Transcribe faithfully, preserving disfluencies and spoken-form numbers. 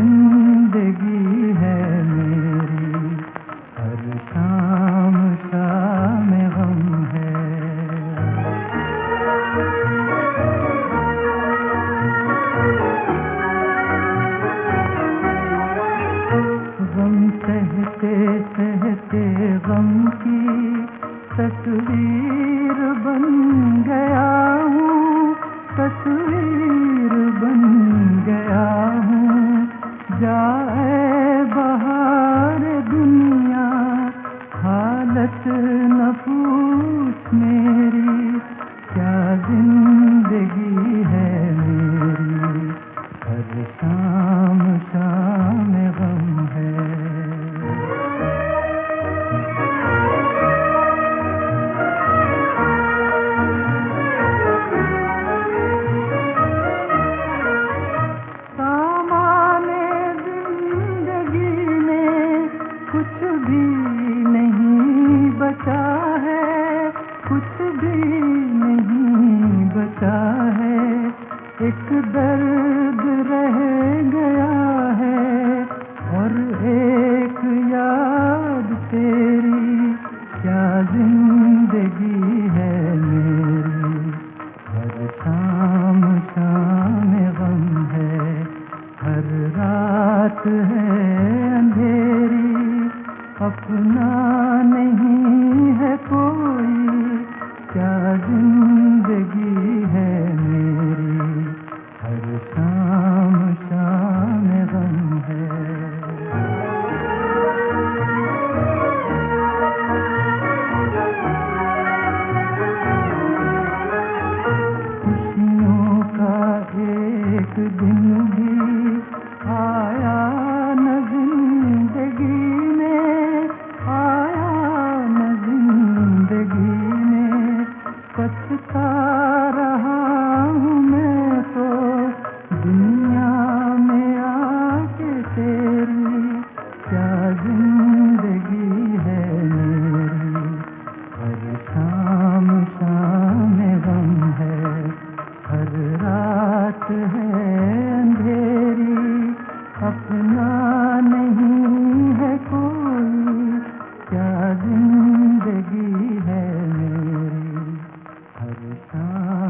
जिंदगी है मेरी, हर शाम शाम गम है। गम सहते सहते गम की तस्वीर बन गया हूँ, तस्वीर बन गया हूँ। जाए बहार दुनिया, हालत न पूछ मेरी, क्या जिंदगी है मेरी, हर शाम शाम गम है। कुछ भी नहीं बचा है, कुछ भी नहीं बचा है। एक दर्द रह गया है और एक याद तेरी, क्या जिंदगी है मेरी, हर शाम शाम गम है। हर रात है अंधेरी, अपना नहीं है कोई, क्या जिंदगी है मेरी, हर शाम शाम गम है। खुशियों का एक दिन भी आया न जिंदगी में, आया न जिंदगी में। पछता रहा हूँ मैं तो दुनिया में आके तेरी, क्या जिंदगी है मेरी, हर शाम शाम गम है। हर रात है अंधेरी, अपना नहीं है कोई, क्या जिंदगी है मेरी, हर शाम